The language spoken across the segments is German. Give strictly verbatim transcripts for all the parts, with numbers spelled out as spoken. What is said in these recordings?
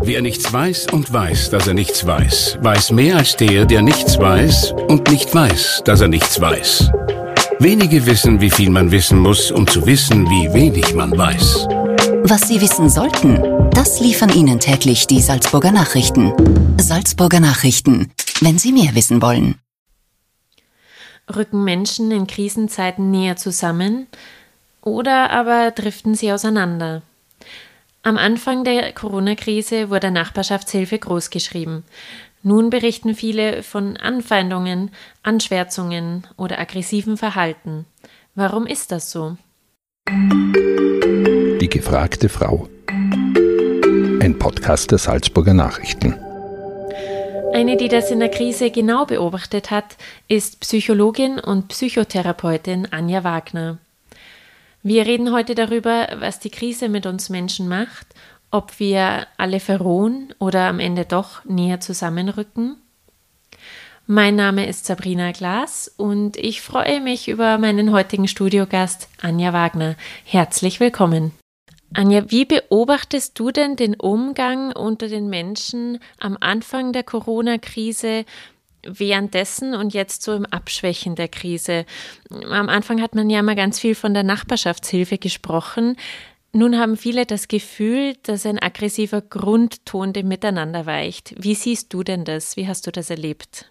Wer nichts weiß und weiß, dass er nichts weiß, weiß mehr als der, der nichts weiß und nicht weiß, dass er nichts weiß. Wenige wissen, wie viel man wissen muss, um zu wissen, wie wenig man weiß. Was Sie wissen sollten, das liefern Ihnen täglich die Salzburger Nachrichten. Salzburger Nachrichten, wenn Sie mehr wissen wollen. Rücken Menschen in Krisenzeiten näher zusammen oder aber driften sie auseinander? Am Anfang der Corona-Krise wurde Nachbarschaftshilfe großgeschrieben. Nun berichten viele von Anfeindungen, Anschwärzungen oder aggressivem Verhalten. Warum ist das so? Die gefragte Frau. Ein Podcast der Salzburger Nachrichten. Eine, die das in der Krise genau beobachtet hat, ist Psychologin und Psychotherapeutin Anja Wagner. Wir reden heute darüber, was die Krise mit uns Menschen macht, ob wir alle verrohen oder am Ende doch näher zusammenrücken. Mein Name ist Sabrina Glas und ich freue mich über meinen heutigen Studiogast Anja Wagner. Herzlich willkommen. Anja, wie beobachtest du denn den Umgang unter den Menschen am Anfang der Corona-Krise, währenddessen und jetzt so im Abschwächen der Krise? Am Anfang hat man ja mal ganz viel von der Nachbarschaftshilfe gesprochen. Nun haben viele das Gefühl, dass ein aggressiver Grundton dem Miteinander weicht. Wie siehst du denn das? Wie hast du das erlebt?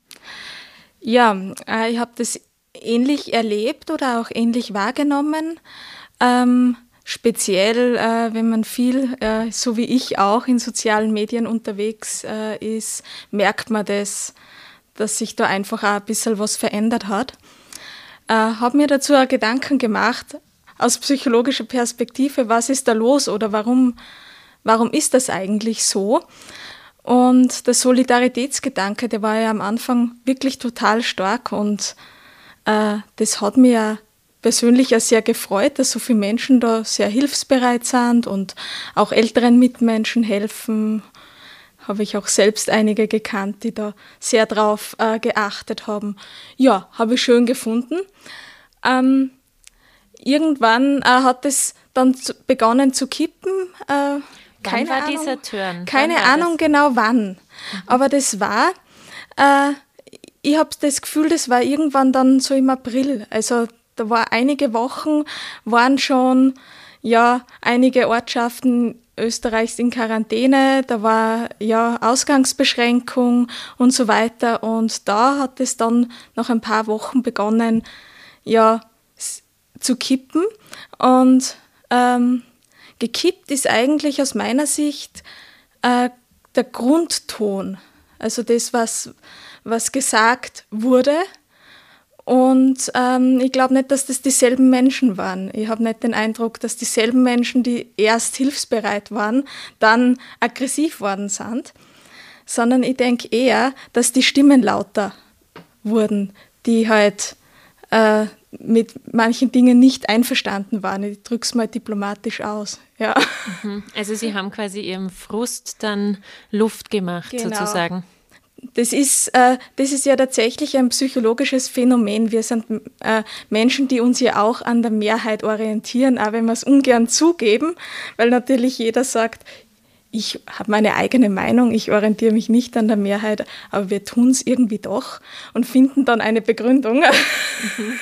Ja, ich habe das ähnlich erlebt oder auch ähnlich wahrgenommen. Ähm, speziell, äh, wenn man viel, äh, so wie ich auch, in sozialen Medien unterwegs äh, ist, merkt man das, dass sich da einfach auch ein bisschen was verändert hat. Äh, habe mir dazu auch Gedanken gemacht, aus psychologischer Perspektive, was ist da los oder warum, warum ist das eigentlich so? Und der Solidaritätsgedanke, der war ja am Anfang wirklich total stark und äh, das hat mich ja persönlich ja sehr gefreut, dass so viele Menschen da sehr hilfsbereit sind und auch älteren Mitmenschen helfen. Habe ich auch selbst einige gekannt, die da sehr drauf äh, geachtet haben. Ja, habe ich schön gefunden. Ähm, irgendwann äh, hat es dann zu, begonnen zu kippen. Äh, Keine wann war Ahnung, dieser Turn? Keine wann war Ahnung das? genau wann. Mhm. Aber das war, äh, ich habe das Gefühl, das war irgendwann dann so im April. Also da war einige Wochen, waren schon ja einige Ortschaften Österreichs in Quarantäne, da war ja Ausgangsbeschränkung und so weiter. Und da hat es dann nach ein paar Wochen begonnen, ja zu kippen. Und ähm, gekippt ist eigentlich aus meiner Sicht äh, der Grundton, also das, was, was gesagt wurde. Und ähm, ich glaube nicht, dass das dieselben Menschen waren. Ich habe nicht den Eindruck, dass dieselben Menschen, die erst hilfsbereit waren, dann aggressiv worden sind, sondern ich denke eher, dass die Stimmen lauter wurden, die halt äh, mit manchen Dingen nicht einverstanden waren. Ich drücke es mal diplomatisch aus. Ja. Also Sie haben quasi Ihrem Frust dann Luft gemacht, genau. sozusagen. Das ist, äh, das ist ja tatsächlich ein psychologisches Phänomen. Wir sind äh, Menschen, die uns ja auch an der Mehrheit orientieren, auch wenn wir es ungern zugeben, weil natürlich jeder sagt, ich habe meine eigene Meinung, ich orientiere mich nicht an der Mehrheit, aber wir tun es irgendwie doch und finden dann eine Begründung. Mhm.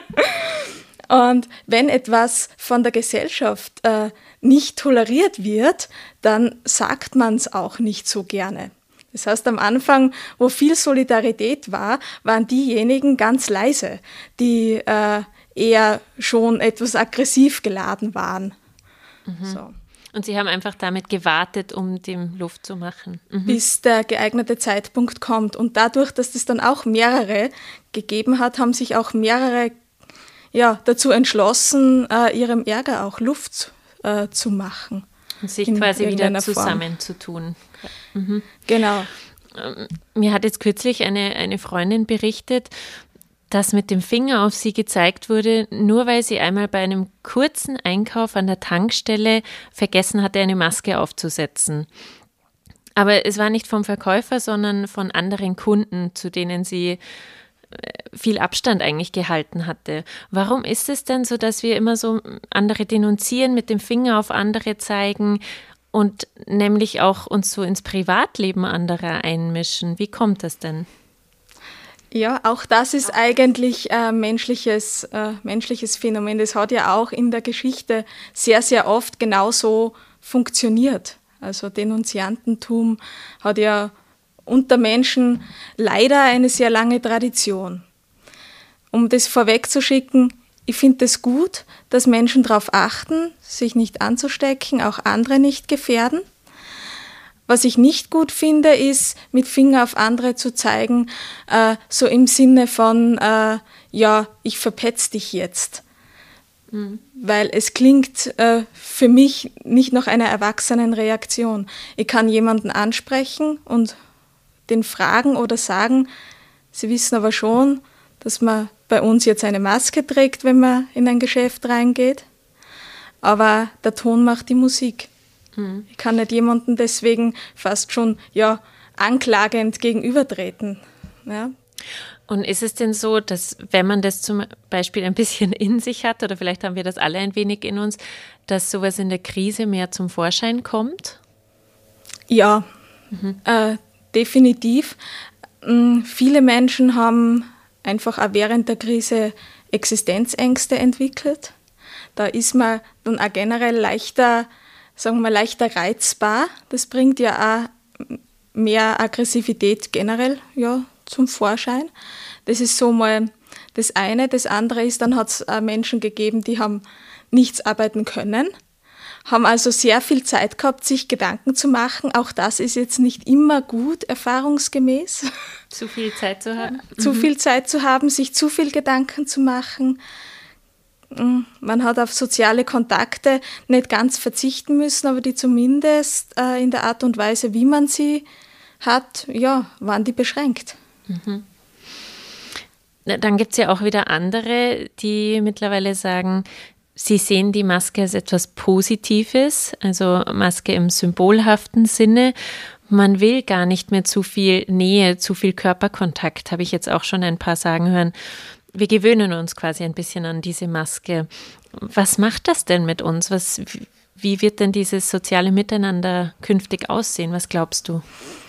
Und wenn etwas von der Gesellschaft äh, nicht toleriert wird, dann sagt man es auch nicht so gerne. Das heißt, am Anfang, wo viel Solidarität war, waren diejenigen ganz leise, die äh, eher schon etwas aggressiv geladen waren. Mhm. So. Und Sie haben einfach damit gewartet, um dem Luft zu machen. Mhm. Bis der geeignete Zeitpunkt kommt. Und dadurch, dass es dann auch mehrere gegeben hat, haben sich auch mehrere ja, dazu entschlossen, äh, ihrem Ärger auch Luft äh, zu machen. Und sich quasi wieder zusammenzutun. Mhm. Genau. Mir hat jetzt kürzlich eine, eine Freundin berichtet, dass mit dem Finger auf sie gezeigt wurde, nur weil sie einmal bei einem kurzen Einkauf an der Tankstelle vergessen hatte, eine Maske aufzusetzen. Aber es war nicht vom Verkäufer, sondern von anderen Kunden, zu denen sie viel Abstand eigentlich gehalten hatte. Warum ist es denn so, dass wir immer so andere denunzieren, mit dem Finger auf andere zeigen und nämlich auch uns so ins Privatleben anderer einmischen. Wie kommt das denn? Ja, auch das ist eigentlich ein menschliches, äh, menschliches Phänomen. Das hat ja auch in der Geschichte sehr, sehr oft genauso funktioniert. Also Denunziantentum hat ja unter Menschen leider eine sehr lange Tradition. Um das vorwegzuschicken, ich finde es gut, dass Menschen darauf achten, sich nicht anzustecken, auch andere nicht gefährden. Was ich nicht gut finde, ist, mit Finger auf andere zu zeigen, äh, so im Sinne von, äh, ja, ich verpetz dich jetzt. Mhm. Weil es klingt äh, für mich nicht nach einer erwachsenen Reaktion. Ich kann jemanden ansprechen und den fragen oder sagen, sie wissen aber schon, dass man bei uns jetzt eine Maske trägt, wenn man in ein Geschäft reingeht. Aber der Ton macht die Musik. Mhm. Ich kann nicht jemandem deswegen fast schon ja, anklagend gegenübertreten. Ja. Und ist es denn so, dass wenn man das zum Beispiel ein bisschen in sich hat, oder vielleicht haben wir das alle ein wenig in uns, dass sowas in der Krise mehr zum Vorschein kommt? Ja, mhm. äh, definitiv. Ähm, viele Menschen haben einfach auch während der Krise Existenzängste entwickelt. Da ist man dann auch generell leichter, sagen wir mal, leichter reizbar. Das bringt ja auch mehr Aggressivität generell ja, zum Vorschein. Das ist so mal das eine. Das andere ist, dann hat es auch Menschen gegeben, die haben nichts arbeiten können, haben also sehr viel Zeit gehabt, sich Gedanken zu machen. Auch das ist jetzt nicht immer gut, erfahrungsgemäß. Zu viel Zeit zu haben? Zu mhm. viel Zeit zu haben, sich zu viel Gedanken zu machen. Man hat auf soziale Kontakte nicht ganz verzichten müssen, aber die zumindest äh, in der Art und Weise, wie man sie hat, ja, waren die beschränkt. Mhm. Dann gibt es ja auch wieder andere, die mittlerweile sagen, sie sehen die Maske als etwas Positives, also Maske im symbolhaften Sinne. Man will gar nicht mehr zu viel Nähe, zu viel Körperkontakt, habe ich jetzt auch schon ein paar sagen hören. Wir gewöhnen uns quasi ein bisschen an diese Maske. Was macht das denn mit uns? Was, wie wird denn dieses soziale Miteinander künftig aussehen? Was glaubst du?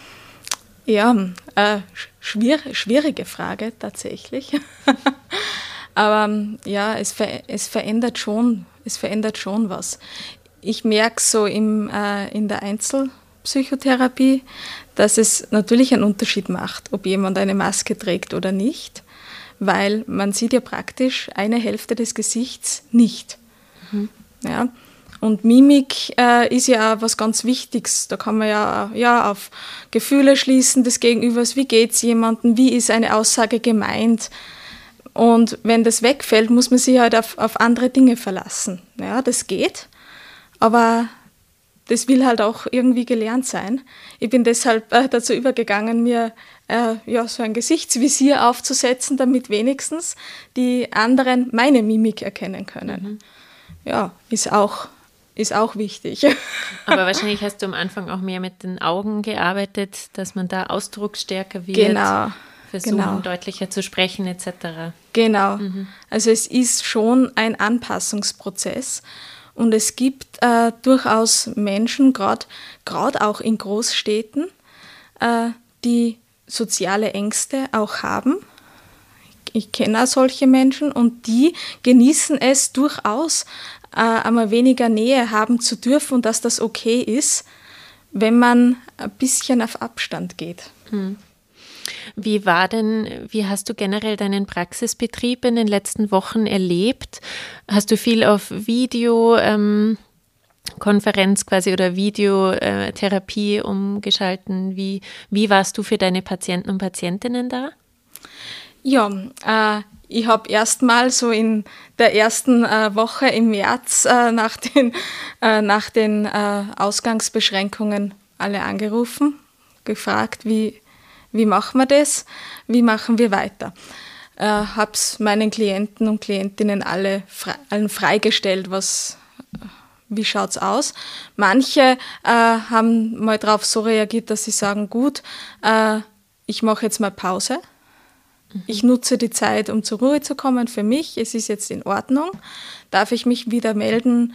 Ja, äh, schwier- schwierige Frage tatsächlich. Aber ja, es, ver- es verändert schon, es verändert schon was. Ich merke so im, äh, in der Einzelpsychotherapie, dass es natürlich einen Unterschied macht, ob jemand eine Maske trägt oder nicht, weil man sieht ja praktisch eine Hälfte des Gesichts nicht. Mhm. Ja. Und Mimik äh, ist ja auch was ganz Wichtiges. Da kann man ja, ja auf Gefühle schließen des Gegenübers. Wie geht es jemandem? Wie ist eine Aussage gemeint? Und wenn das wegfällt, muss man sich halt auf, auf andere Dinge verlassen. Ja, das geht, aber das will halt auch irgendwie gelernt sein. Ich bin deshalb äh, dazu übergegangen, mir äh, ja, so ein Gesichtsvisier aufzusetzen, damit wenigstens die anderen meine Mimik erkennen können. Mhm. Ja, ist auch, ist auch wichtig. Aber wahrscheinlich hast du am Anfang auch mehr mit den Augen gearbeitet, dass man da ausdrucksstärker wird. Genau. Versuchen, genau. deutlicher zu sprechen et cetera. Genau. Mhm. Also es ist schon ein Anpassungsprozess und es gibt äh, durchaus Menschen, gerade auch in Großstädten, äh, die soziale Ängste auch haben. Ich, ich kenne auch solche Menschen und die genießen es durchaus, äh, einmal weniger Nähe haben zu dürfen und dass das okay ist, wenn man ein bisschen auf Abstand geht. Mhm. Wie war denn, wie hast du generell deinen Praxisbetrieb in den letzten Wochen erlebt? Hast du viel auf Videokonferenz ähm, quasi oder Videotherapie umgeschalten? Wie, wie warst du für deine Patienten und Patientinnen da? Ja, äh, ich habe erst mal so in der ersten äh, Woche im März äh, nach den, äh, nach den äh, Ausgangsbeschränkungen alle angerufen, gefragt, wie Wie machen wir das? Wie machen wir weiter? Äh, habe es meinen Klienten und Klientinnen alle frei, allen freigestellt, was, wie schaut es aus? Manche äh, haben mal darauf so reagiert, dass sie sagen, gut, äh, ich mache jetzt mal Pause. Mhm. Ich nutze die Zeit, um zur Ruhe zu kommen für mich. Es ist jetzt in Ordnung. Darf ich mich wieder melden,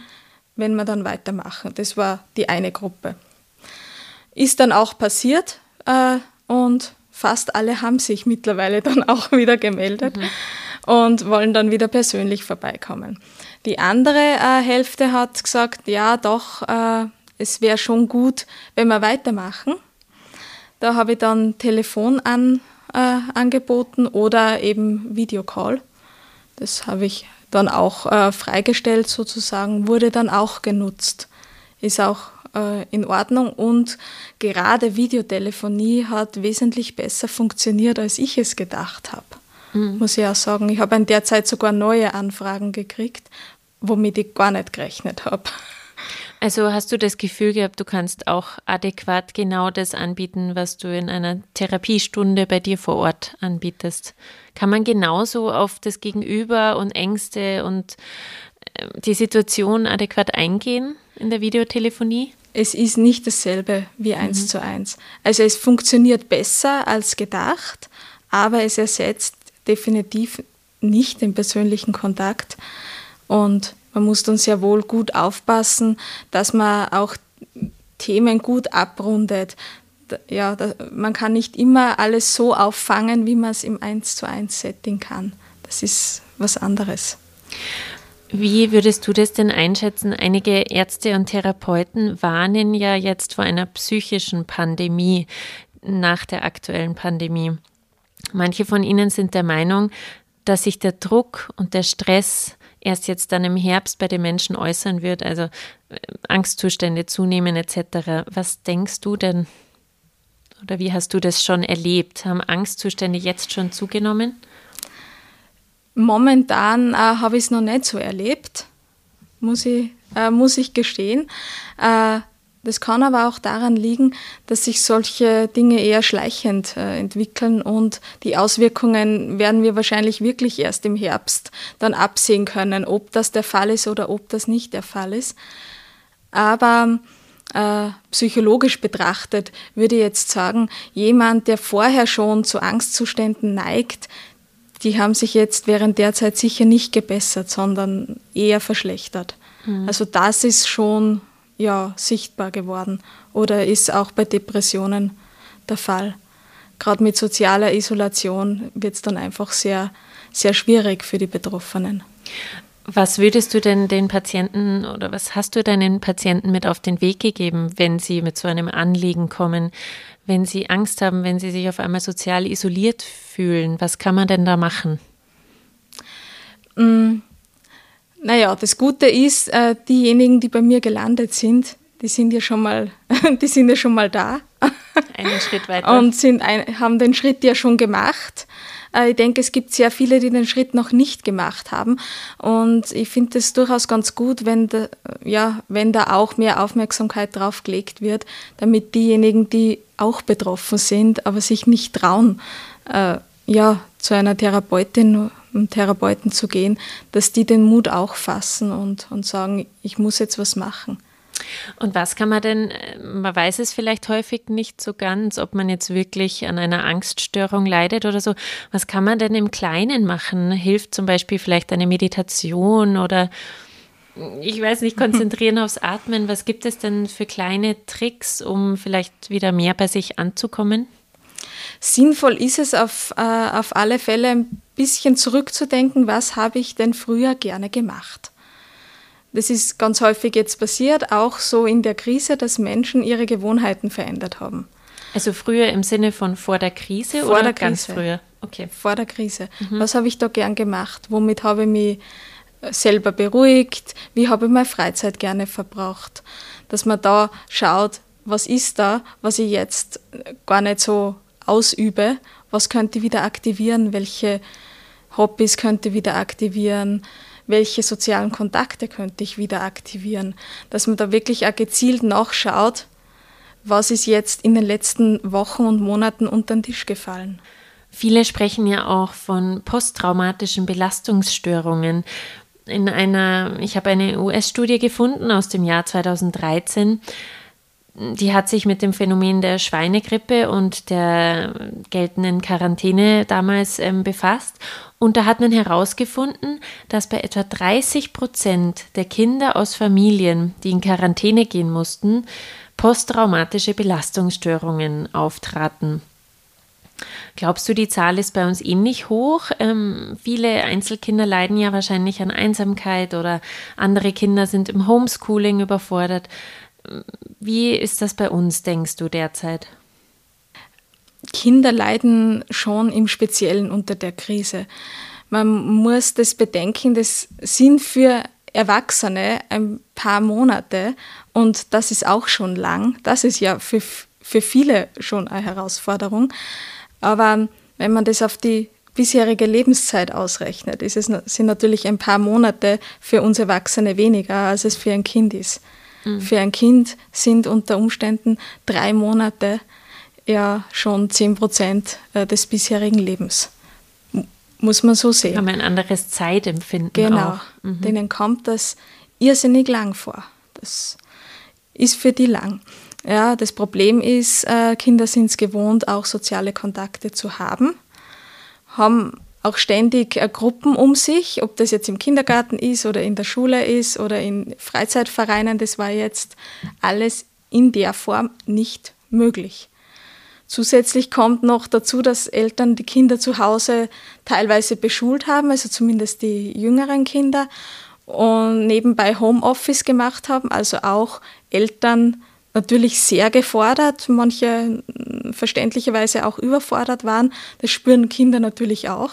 wenn wir dann weitermachen. Das war die eine Gruppe. Ist dann auch passiert äh, und fast alle haben sich mittlerweile dann auch wieder gemeldet mhm. und wollen dann wieder persönlich vorbeikommen. Die andere äh, Hälfte hat gesagt, ja doch, äh, es wäre schon gut, wenn wir weitermachen. Da habe ich dann Telefon an, äh, angeboten oder eben Videocall. Das habe ich dann auch äh, freigestellt sozusagen, wurde dann auch genutzt. Ist auch äh, in Ordnung und gerade Videotelefonie hat wesentlich besser funktioniert, als ich es gedacht habe. Mhm. Muss ich auch sagen, ich habe in der Zeit sogar neue Anfragen gekriegt, womit ich gar nicht gerechnet habe. Also hast du das Gefühl gehabt, du kannst auch adäquat genau das anbieten, was du in einer Therapiestunde bei dir vor Ort anbietest? Kann man genauso auf das Gegenüber und Ängste und die Situation adäquat eingehen in der Videotelefonie? Es ist nicht dasselbe wie eins mhm. zu eins. Also es funktioniert besser als gedacht, aber es ersetzt definitiv nicht den persönlichen Kontakt. Und man muss dann sehr wohl gut aufpassen, dass man auch Themen gut abrundet. Ja, da, man kann nicht immer alles so auffangen, wie man es im eins zu eins Setting kann. Das ist was anderes. Wie würdest du das denn einschätzen? Einige Ärzte und Therapeuten warnen ja jetzt vor einer psychischen Pandemie nach der aktuellen Pandemie. Manche von ihnen sind der Meinung, dass sich der Druck und der Stress erst jetzt dann im Herbst bei den Menschen äußern wird, also Angstzustände zunehmen et cetera. Was denkst du denn? Oder wie hast du das schon erlebt? Haben Angstzustände jetzt schon zugenommen? Momentan äh, habe ich es noch nicht so erlebt, muss ich, äh, muss ich gestehen. Äh, das kann aber auch daran liegen, dass sich solche Dinge eher schleichend äh, entwickeln und die Auswirkungen werden wir wahrscheinlich wirklich erst im Herbst dann absehen können, ob das der Fall ist oder ob das nicht der Fall ist. Aber äh, psychologisch betrachtet würde ich jetzt sagen, jemand, der vorher schon zu Angstzuständen neigt, die haben sich jetzt während der Zeit sicher nicht gebessert, sondern eher verschlechtert. Mhm. Also das ist schon ja, sichtbar geworden oder ist auch bei Depressionen der Fall. Gerade mit sozialer Isolation wird es dann einfach sehr, sehr schwierig für die Betroffenen. Was würdest du denn den Patienten oder was hast du deinen Patienten mit auf den Weg gegeben, wenn sie mit so einem Anliegen kommen, wenn sie Angst haben, wenn sie sich auf einmal sozial isoliert fühlen? Was kann man denn da machen? Mm. Naja, das Gute ist, äh, diejenigen, die bei mir gelandet sind, die sind ja schon mal, die sind ja schon mal da. Einen Schritt weiter. Und sind ein, haben den Schritt ja schon gemacht. Äh, ich denke, es gibt sehr viele, die den Schritt noch nicht gemacht haben. Und ich finde es durchaus ganz gut, wenn da, ja, wenn da auch mehr Aufmerksamkeit drauf gelegt wird, damit diejenigen, die auch betroffen sind, aber sich nicht trauen, äh, ja, zu einer Therapeutin um Therapeuten zu gehen, dass die den Mut auch fassen und, und sagen, ich muss jetzt was machen. Und was kann man denn, man weiß es vielleicht häufig nicht so ganz, ob man jetzt wirklich an einer Angststörung leidet oder so. Was kann man denn im Kleinen machen? Hilft zum Beispiel vielleicht eine Meditation oder, ich weiß nicht, konzentrieren aufs Atmen? Was gibt es denn für kleine Tricks, um vielleicht wieder mehr bei sich anzukommen? Sinnvoll ist es auf, äh, auf alle Fälle ein bisschen zurückzudenken, was habe ich denn früher gerne gemacht. Das ist ganz häufig jetzt passiert, auch so in der Krise, dass Menschen ihre Gewohnheiten verändert haben. Also früher im Sinne von vor der Krise vor oder der ganz Krise. früher? Okay. Vor der Krise. Mhm. Was habe ich da gern gemacht? Womit habe ich mich selber beruhigt? Wie habe ich meine Freizeit gerne verbracht? Dass man da schaut, was ist da, was ich jetzt gar nicht so ausübe, was könnte ich wieder aktivieren, welche Hobbys könnte ich wieder aktivieren, welche sozialen Kontakte könnte ich wieder aktivieren, dass man da wirklich auch gezielt nachschaut, was ist jetzt in den letzten Wochen und Monaten unter den Tisch gefallen. Viele sprechen ja auch von posttraumatischen Belastungsstörungen. In einer, ich habe eine U S-Studie gefunden aus dem Jahr zweitausenddreizehn, die hat sich mit dem Phänomen der Schweinegrippe und der geltenden Quarantäne damals ähm, befasst. Und da hat man herausgefunden, dass bei etwa dreißig Prozent der Kinder aus Familien, die in Quarantäne gehen mussten, posttraumatische Belastungsstörungen auftraten. Glaubst du, die Zahl ist bei uns ähnlich hoch? Ähm, viele Einzelkinder leiden ja wahrscheinlich an Einsamkeit oder andere Kinder sind im Homeschooling überfordert. Wie ist das bei uns, denkst du, derzeit? Kinder leiden schon im Speziellen unter der Krise. Man muss das bedenken, das sind für Erwachsene ein paar Monate und das ist auch schon lang. Das ist ja für, für viele schon eine Herausforderung. Aber wenn man das auf die bisherige Lebenszeit ausrechnet, ist es, sind natürlich ein paar Monate für uns Erwachsene weniger, als es für ein Kind ist. Mhm. Für ein Kind sind unter Umständen drei Monate ja schon zehn Prozent des bisherigen Lebens. Muss man so sehen. Haben ein anderes Zeitempfinden genau. auch. Mhm. Denen kommt das irrsinnig lang vor. Das ist für die lang. Ja, das Problem ist, äh, Kinder sind es gewohnt, auch soziale Kontakte zu haben, haben auch ständig äh, Gruppen um sich, ob das jetzt im Kindergarten ist oder in der Schule ist oder in Freizeitvereinen, das war jetzt alles in der Form nicht möglich. Zusätzlich kommt noch dazu, dass Eltern die Kinder zu Hause teilweise beschult haben, also zumindest die jüngeren Kinder, und nebenbei Homeoffice gemacht haben, also auch Eltern natürlich sehr gefordert, manche verständlicherweise auch überfordert waren. Das spüren Kinder natürlich auch.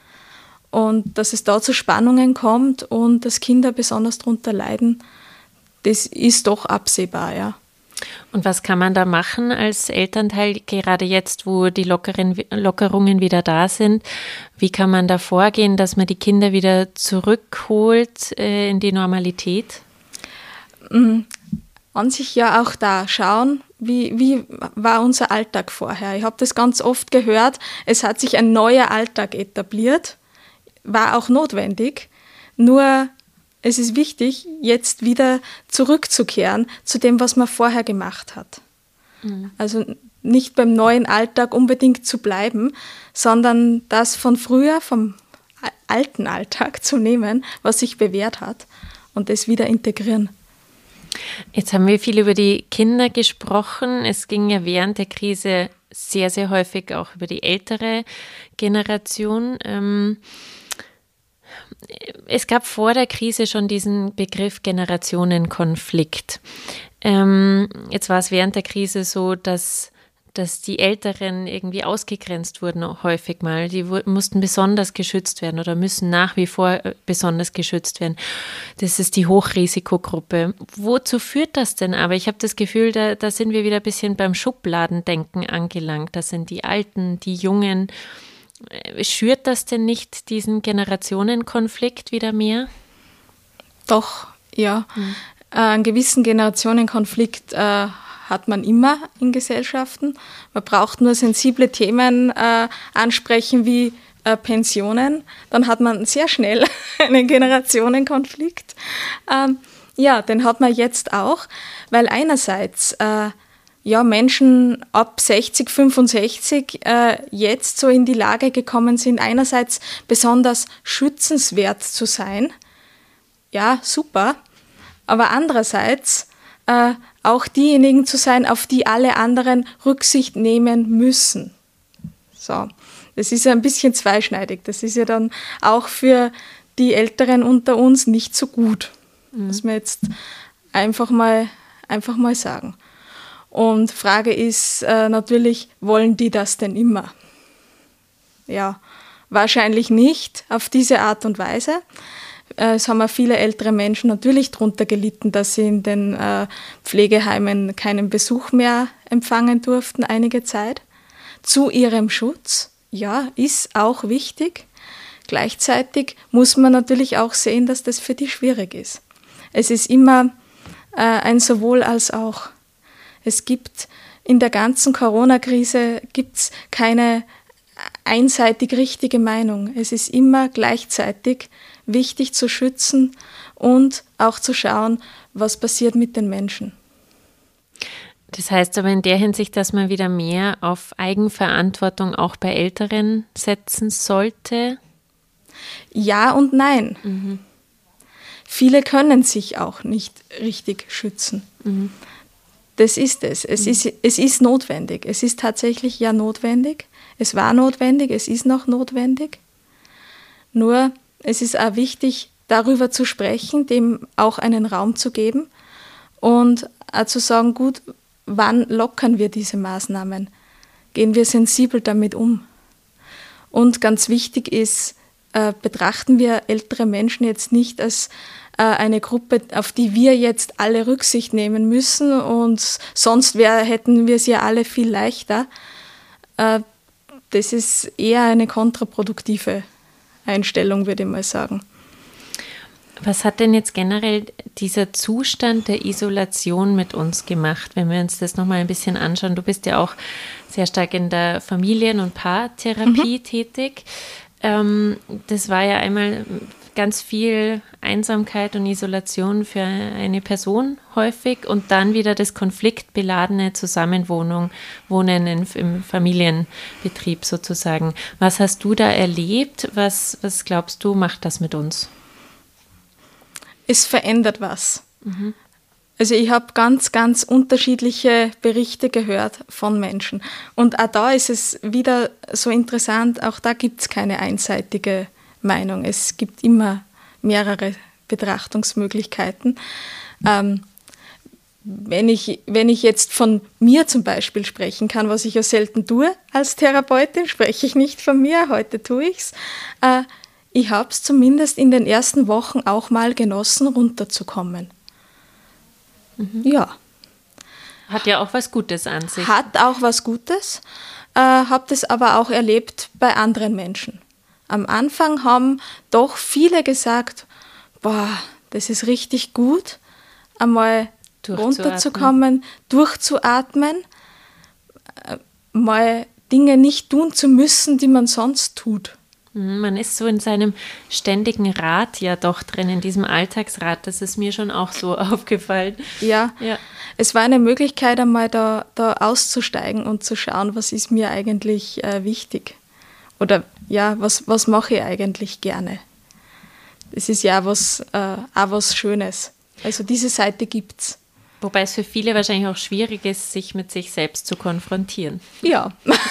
Und dass es da zu Spannungen kommt und dass Kinder besonders darunter leiden, das ist doch absehbar, ja. Und was kann man da machen als Elternteil, gerade jetzt, wo die Lockeren, Lockerungen wieder da sind? Wie kann man da vorgehen, dass man die Kinder wieder zurückholt äh, in die Normalität? Mhm. An sich ja auch da schauen, wie, wie war unser Alltag vorher. Ich habe das ganz oft gehört, es hat sich ein neuer Alltag etabliert, war auch notwendig, nur es ist wichtig, jetzt wieder zurückzukehren zu dem, was man vorher gemacht hat. Mhm. Also nicht beim neuen Alltag unbedingt zu bleiben, sondern das von früher, vom alten Alltag zu nehmen, was sich bewährt hat und das wieder integrieren. Jetzt haben wir viel über die Kinder gesprochen. Es ging ja während der Krise sehr, sehr häufig auch über die ältere Generation. Ähm, es gab vor der Krise schon diesen Begriff Generationenkonflikt. Ähm, jetzt war es während der Krise so, dass dass die Älteren irgendwie ausgegrenzt wurden häufig mal. Die w- mussten besonders geschützt werden oder müssen nach wie vor besonders geschützt werden. Das ist die Hochrisikogruppe. Wozu führt das denn aber? Ich habe das Gefühl, da, da sind wir wieder ein bisschen beim Schubladendenken angelangt. Das sind die Alten, die Jungen. Schürt das denn nicht diesen Generationenkonflikt wieder mehr? Doch, ja. Hm. Äh, einen gewissen Generationenkonflikt äh, hat man immer in Gesellschaften. Man braucht nur sensible Themen äh, ansprechen wie äh, Pensionen. Dann hat man sehr schnell einen Generationenkonflikt. Ähm, ja, den hat man jetzt auch, weil einerseits äh, ja, Menschen ab sechzig, fünfundsechzig äh, jetzt so in die Lage gekommen sind, einerseits besonders schützenswert zu sein. Ja, super. Aber andererseits äh, auch diejenigen zu sein, auf die alle anderen Rücksicht nehmen müssen. So, das ist ja ein bisschen zweischneidig. Das ist ja dann auch für die Älteren unter uns nicht so gut. Mhm. Muss man jetzt einfach mal, einfach mal sagen. Und Frage ist äh, natürlich, wollen die das denn immer? Ja, wahrscheinlich nicht auf diese Art und Weise. Es haben auch viele ältere Menschen natürlich darunter gelitten, dass sie in den äh, Pflegeheimen keinen Besuch mehr empfangen durften, einige Zeit. Zu ihrem Schutz, ja, ist auch wichtig. Gleichzeitig muss man natürlich auch sehen, dass das für die schwierig ist. Es ist immer äh, ein Sowohl als auch. Es gibt in der ganzen Corona-Krise gibt's keine einseitig richtige Meinung. Es ist immer gleichzeitig wichtig zu schützen und auch zu schauen, was passiert mit den Menschen. Das heißt aber in der Hinsicht, dass man wieder mehr auf Eigenverantwortung auch bei Älteren setzen sollte? Ja und nein. Mhm. Viele können sich auch nicht richtig schützen. Mhm. Das ist es. Es, mhm. ist. es ist notwendig. Es ist tatsächlich ja notwendig. Es war notwendig, es ist noch notwendig. Nur es ist auch wichtig, darüber zu sprechen, dem auch einen Raum zu geben und auch zu sagen, gut, wann lockern wir diese Maßnahmen? Gehen wir sensibel damit um? Und ganz wichtig ist, äh, betrachten wir ältere Menschen jetzt nicht als äh, eine Gruppe, auf die wir jetzt alle Rücksicht nehmen müssen und sonst wär, hätten wir es ja alle viel leichter. Äh, das ist eher eine kontraproduktive Einstellung, würde ich mal sagen. Was hat denn jetzt generell dieser Zustand der Isolation mit uns gemacht, wenn wir uns das nochmal ein bisschen anschauen? Du bist ja auch sehr stark in der Familien- und Paartherapie mhm. tätig. Ähm, das war ja einmal ganz viel Einsamkeit und Isolation für eine Person häufig und dann wieder das konfliktbeladene Zusammenwohnung, Wohnen in, im Familienbetrieb sozusagen. Was hast du da erlebt? Was, was glaubst du, macht das mit uns? Es verändert was. Mhm. Also ich habe ganz, ganz unterschiedliche Berichte gehört von Menschen. Und auch da ist es wieder so interessant, auch da gibt es keine einseitige Meinung. Es gibt immer mehrere Betrachtungsmöglichkeiten. Ähm, wenn ich, wenn ich jetzt von mir zum Beispiel sprechen kann, was ich ja selten tue als Therapeutin, spreche ich nicht von mir, heute tue ich es. Äh, ich habe es zumindest in den ersten Wochen auch mal genossen, runterzukommen. Mhm. Ja. Hat ja auch was Gutes an sich. Hat auch was Gutes, äh, habe das aber auch erlebt bei anderen Menschen. Am Anfang haben doch viele gesagt, boah, das ist richtig gut, einmal runterzukommen, durchzuatmen, äh, mal Dinge nicht tun zu müssen, die man sonst tut. Man ist so in seinem ständigen Rad ja doch drin, in diesem Alltagsrad. Das ist mir schon auch so aufgefallen. Ja, ja. Es war eine Möglichkeit, einmal da, da auszusteigen und zu schauen, was ist mir eigentlich äh, wichtig. Oder ja, was, was mache ich eigentlich gerne. Das ist ja was, äh, auch was Schönes. Also diese Seite gibt's. Wobei es für viele wahrscheinlich auch schwierig ist, sich mit sich selbst zu konfrontieren. Ja.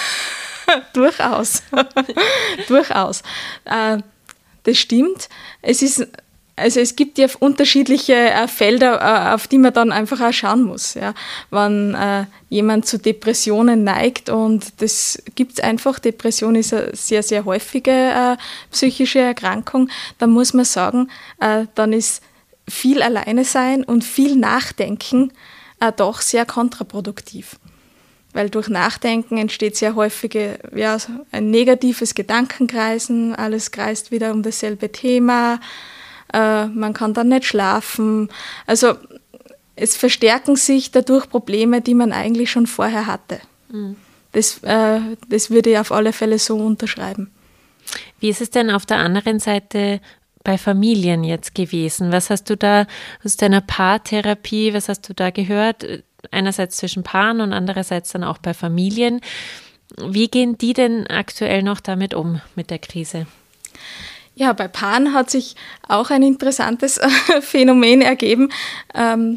Durchaus. Durchaus. Äh, das stimmt. Es ist, also es gibt ja unterschiedliche äh, Felder, äh, auf die man dann einfach auch schauen muss. Ja. Wenn äh, jemand zu Depressionen neigt, und das gibt es einfach, Depression ist eine sehr, sehr häufige äh, psychische Erkrankung, dann muss man sagen, äh, dann ist viel alleine sein und viel Nachdenken äh, doch sehr kontraproduktiv. Weil durch Nachdenken entsteht sehr häufig ja, ein negatives Gedankenkreisen, alles kreist wieder um dasselbe Thema, äh, man kann dann nicht schlafen. Also es verstärken sich dadurch Probleme, die man eigentlich schon vorher hatte. Mhm. Das, äh, das würde ich auf alle Fälle so unterschreiben. Wie ist es denn auf der anderen Seite bei Familien jetzt gewesen? Was hast du da aus deiner Paartherapie, was hast du da gehört? Einerseits zwischen Paaren und andererseits dann auch bei Familien. Wie gehen die denn aktuell noch damit um, mit der Krise? Ja, bei Paaren hat sich auch ein interessantes Phänomen ergeben. Ähm,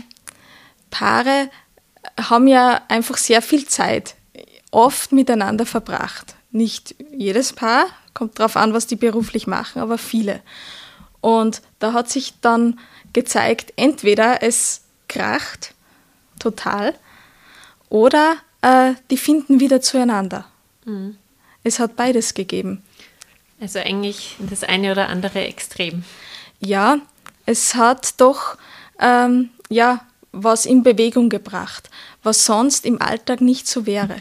Paare haben ja einfach sehr viel Zeit, oft miteinander verbracht. Nicht jedes Paar, kommt darauf an, was die beruflich machen, aber viele. Und da hat sich dann gezeigt, entweder es kracht total oder äh, die finden wieder zueinander. Mhm. Es hat beides gegeben. Also eigentlich das eine oder andere Extrem. Ja, es hat doch ähm, ja, was in Bewegung gebracht, was sonst im Alltag nicht so wäre.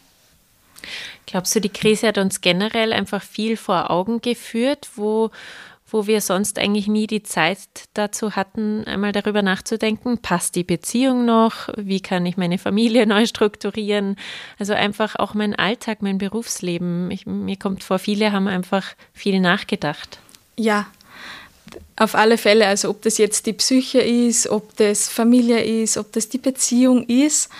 Glaubst du, die Krise hat uns generell einfach viel vor Augen geführt, wo, wo wir sonst eigentlich nie die Zeit dazu hatten, einmal darüber nachzudenken, passt die Beziehung noch, wie kann ich meine Familie neu strukturieren, also einfach auch mein Alltag, mein Berufsleben. Ich, mir kommt vor, viele haben einfach viel nachgedacht. Ja, auf alle Fälle, also ob das jetzt die Psyche ist, ob das Familie ist, ob das die Beziehung ist,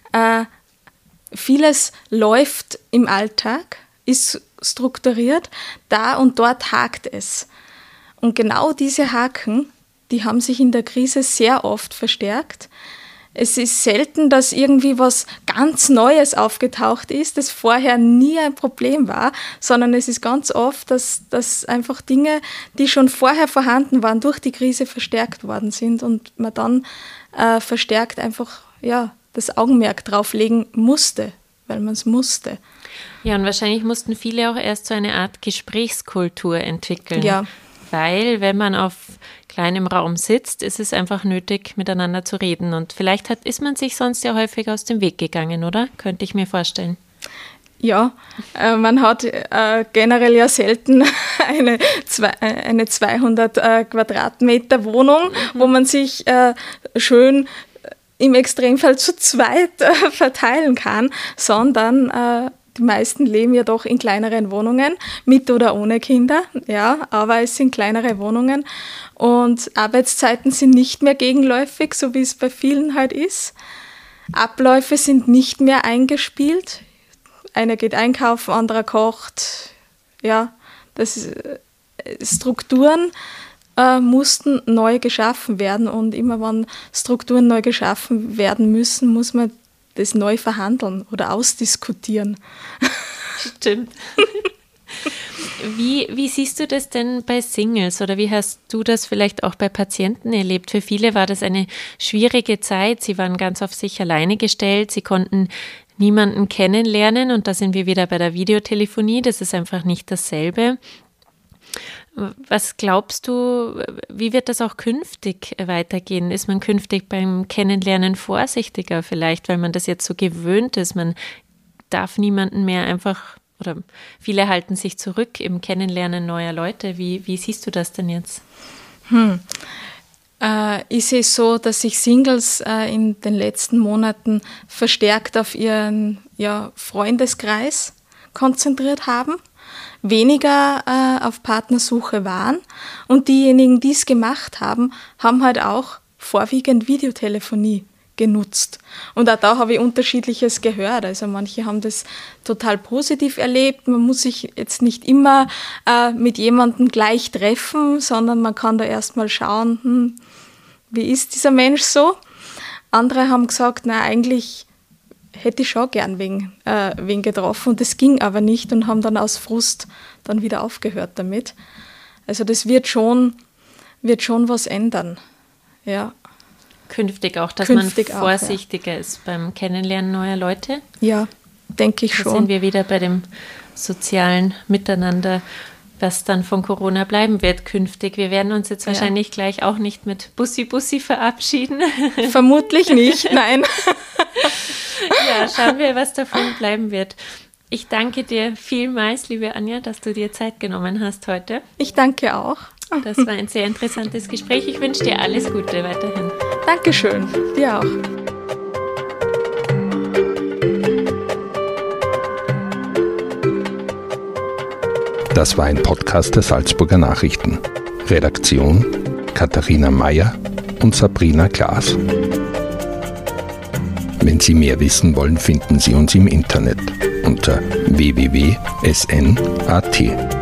Äh, vieles läuft im Alltag, ist strukturiert, da und dort hakt es. Und genau diese Haken, die haben sich in der Krise sehr oft verstärkt. Es ist selten, dass irgendwie was ganz Neues aufgetaucht ist, das vorher nie ein Problem war, sondern es ist ganz oft, dass, dass einfach Dinge, die schon vorher vorhanden waren, durch die Krise verstärkt worden sind und man dann äh, verstärkt einfach ja, das Augenmerk drauf legen musste, weil man es musste. Ja, und wahrscheinlich mussten viele auch erst so eine Art Gesprächskultur entwickeln. Ja. Weil, wenn man auf kleinem Raum sitzt, ist es einfach nötig, miteinander zu reden. Und vielleicht hat, ist man sich sonst ja häufig aus dem Weg gegangen, oder? Könnte ich mir vorstellen. Ja, äh, man hat äh, generell ja selten eine, zwei, eine zweihundert äh, Quadratmeter Wohnung, mhm. wo man sich äh, schön im Extremfall zu zweit äh, verteilen kann, sondern äh, die meisten leben ja doch in kleineren Wohnungen, mit oder ohne Kinder, ja, aber es sind kleinere Wohnungen und Arbeitszeiten sind nicht mehr gegenläufig, so wie es bei vielen halt ist. Abläufe sind nicht mehr eingespielt. Einer geht einkaufen, anderer kocht, ja, das ist, Strukturen äh, mussten neu geschaffen werden und immer wenn Strukturen neu geschaffen werden müssen, muss man das neu verhandeln oder ausdiskutieren. Stimmt. Wie, wie siehst du das denn bei Singles oder wie hast du das vielleicht auch bei Patienten erlebt? Für viele war das eine schwierige Zeit. Sie waren ganz auf sich alleine gestellt. Sie konnten niemanden kennenlernen und da sind wir wieder bei der Videotelefonie. Das ist einfach nicht dasselbe. Was glaubst du, wie wird das auch künftig weitergehen? Ist man künftig beim Kennenlernen vorsichtiger vielleicht, weil man das jetzt so gewöhnt ist? Man darf niemanden mehr einfach, oder viele halten sich zurück im Kennenlernen neuer Leute. Wie, wie siehst du das denn jetzt? Hm. Äh, ich sehe es so, dass sich Singles äh, in den letzten Monaten verstärkt auf ihren ja, Freundeskreis konzentriert haben, weniger äh, auf Partnersuche waren und diejenigen, die es gemacht haben, haben halt auch vorwiegend Videotelefonie genutzt. Und auch da habe ich Unterschiedliches gehört. Also manche haben das total positiv erlebt. Man muss sich jetzt nicht immer äh, mit jemandem gleich treffen, sondern man kann da erstmal schauen, hm, wie ist dieser Mensch so? Andere haben gesagt, na eigentlich hätte ich schon gern wen, äh, wen getroffen und das ging aber nicht und haben dann aus Frust dann wieder aufgehört damit. Also das wird schon, wird schon was ändern. Ja. Künftig auch, dass Künftig man auch, vorsichtiger ja. ist beim Kennenlernen neuer Leute? Ja, denke ich da schon. Da sind wir wieder bei dem sozialen Miteinander, was dann von Corona bleiben wird künftig. Wir werden uns jetzt wahrscheinlich ja. gleich auch nicht mit Bussi-Bussi verabschieden. Vermutlich nicht, nein. Ja, schauen wir, was davon bleiben wird. Ich danke dir vielmals, liebe Anja, dass du dir Zeit genommen hast heute. Ich danke auch. Das war ein sehr interessantes Gespräch. Ich wünsche dir alles Gute weiterhin. Dankeschön, dir auch. Das war ein Podcast der Salzburger Nachrichten. Redaktion Katharina Mayer und Sabrina Klaas. Wenn Sie mehr wissen wollen, finden Sie uns im Internet unter w w w punkt s n punkt a t.